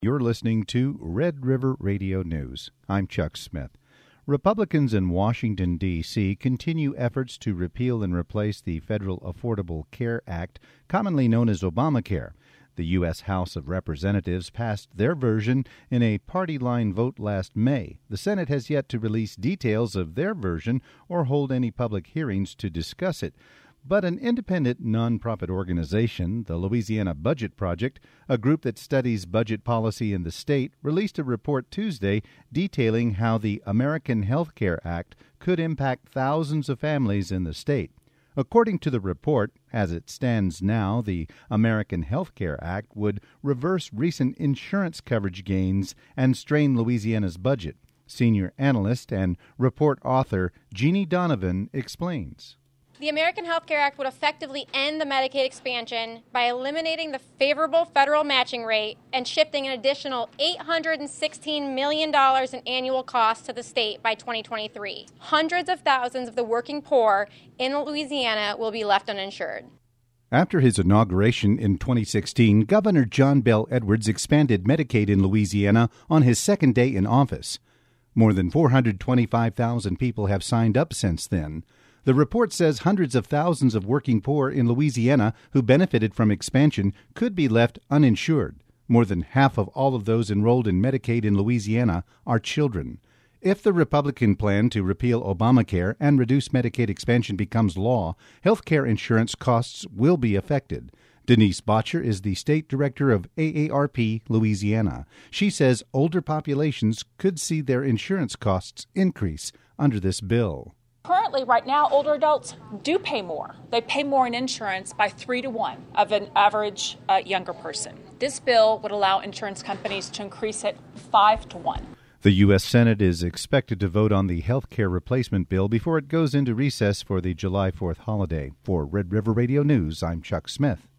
You're listening to Red River Radio News. I'm Chuck Smith. Republicans in Washington, D.C. continue efforts to repeal and replace the Federal Affordable Care Act, commonly known as Obamacare. The U.S. House of Representatives passed their version in a party-line vote last May. The Senate has yet to release details of their version or hold any public hearings to discuss it. But an independent nonprofit organization, the Louisiana Budget Project, a group that studies budget policy in the state, released a report Tuesday detailing how the American Health Care Act could impact thousands of families in the state. According to the report, as it stands now, the American Health Care Act would reverse recent insurance coverage gains and strain Louisiana's budget. Senior analyst and report author Jeannie Donovan explains. The American Health Care Act would effectively end the Medicaid expansion by eliminating the favorable federal matching rate and shifting an additional $816 million in annual costs to the state by 2023. Hundreds of thousands of the working poor in Louisiana will be left uninsured. After his inauguration in 2016, Governor John Bel Edwards expanded Medicaid in Louisiana on his second day in office. More than 425,000 people have signed up since then. The report says hundreds of thousands of working poor in Louisiana who benefited from expansion could be left uninsured. More than half of all of those enrolled in Medicaid in Louisiana are children. If the Republican plan to repeal Obamacare and reduce Medicaid expansion becomes law, health care insurance costs will be affected. Denise Botcher is the state director of AARP Louisiana. She says older populations could see their insurance costs increase under this bill. Currently, right now, older adults do pay more. They pay more in insurance by 3 to 1 of an average younger person. This bill would allow insurance companies to increase it 5 to 1. The U.S. Senate is expected to vote on the health care replacement bill before it goes into recess for the July 4th holiday. For Red River Radio News, I'm Chuck Smith.